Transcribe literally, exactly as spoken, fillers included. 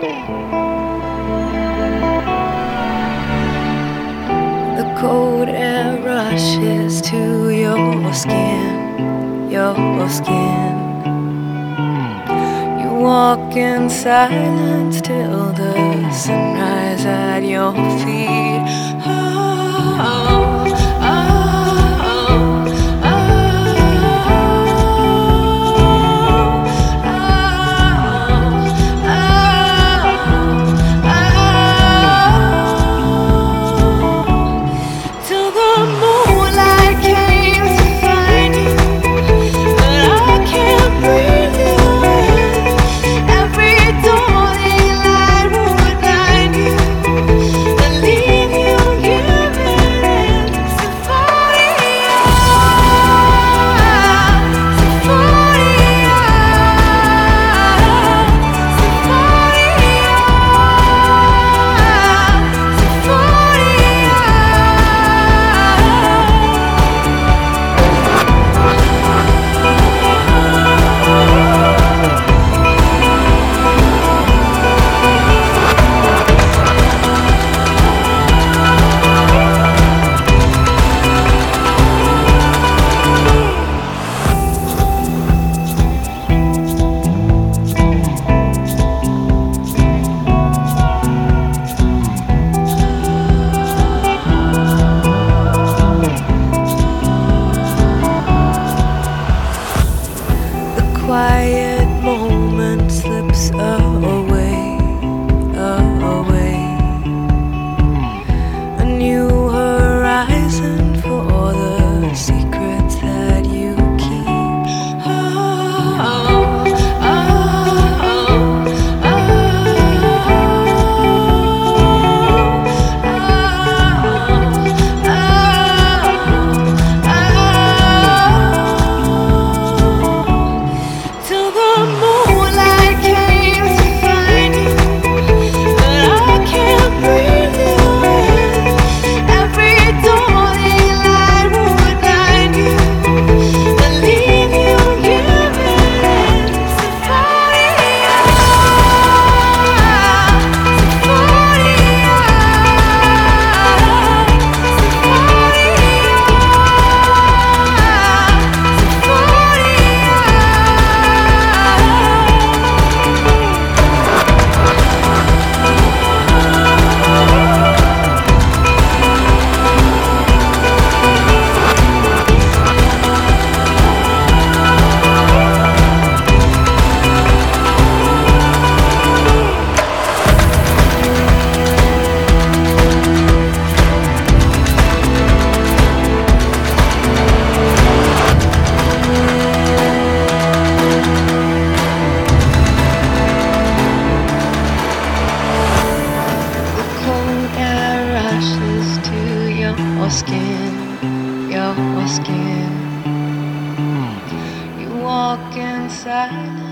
The cold air rushes to your skin, your skin. You walk in silence till the sunrise at your feet. Oh, oh, oh, till the moonlight came to find you, but I can't breathe you in. Every dawning light would blind you and leave you giving in. Symphonia, Symphonia, quiet moment slips away, away. A new horizon for the secrets that you keep. Oh, oh, till the moonlight came to find you, but I can't breathe you in. Every dawning light would blind you and leave you giving in. Symphonia, your skin, your skin. You walk in silence.